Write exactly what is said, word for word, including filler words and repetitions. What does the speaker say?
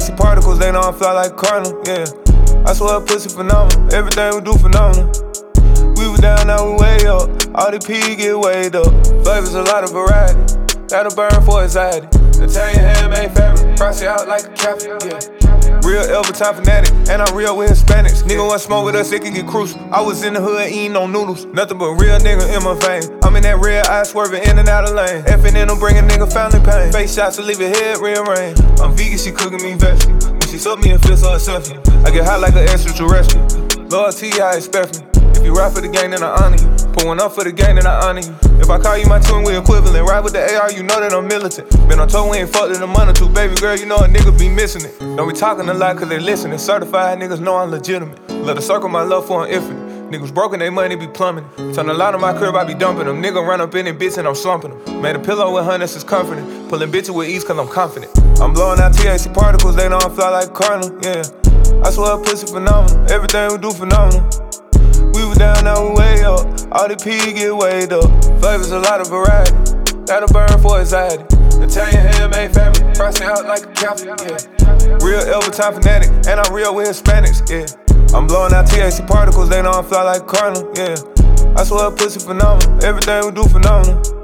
C particles, they know I'm fly like a cardinal, yeah. I swear pussy phenomenal, everything we do phenomenal. We were down, now we way up, all the P get weighed up. Flavors, a lot of variety, that'll burn for anxiety. Italian handmade fabric, price it out like a Catholic, yeah. Real Elberton fanatic, and I'm real with Hispanics. Nigga want smoke with us, it can get crucial. I was in the hood eating on noodles, nothing but real nigga in my vein. I'm in that red eye swerving in and out of lane. Effing in them bringing nigga family pain. Face shots to leave your head rearranged. I'm vegan, she cooking me veggie. When she suck me and feel so exceptional, I get hot like an extraterrestrial. Loyalty, I expect me. If you ride for the gang, then I honor you. Put one up for the gang, then I honor you. If I call you my twin, we equivalent. Ride with the A R, you know that I'm militant. Been on tour, we ain't fucked in a month or two. Baby girl, you know a nigga be missing it. Don't be talking a lot cause they listening. Certified niggas know I'm legitimate. Let her circle my love for an infinite. Niggas broken, they money be plummeting. Turn a lot of my crib, I be dumping them. Nigga run up in it, bitch, and I'm slumping them. Made a pillow with hundreds, is comforting. Pulling bitches with ease cause I'm confident. I'm blowing out T H C particles, they know I'm fly like a cardinal, yeah. I swear pussy phenomenal, everything we do phenomenal. We were down, now we way up, all the P get weighed up. Flavors, a lot of variety, that'll burn for anxiety. Italian handmade fabric, price it out like a Catholic, yeah. Real Elberton fanatic, and I'm real with Hispanics, yeah. I'm blowing out T H C particles, they know I'm fly like a cardinal, yeah. I swear pussy phenomenal, everything we do phenomenal.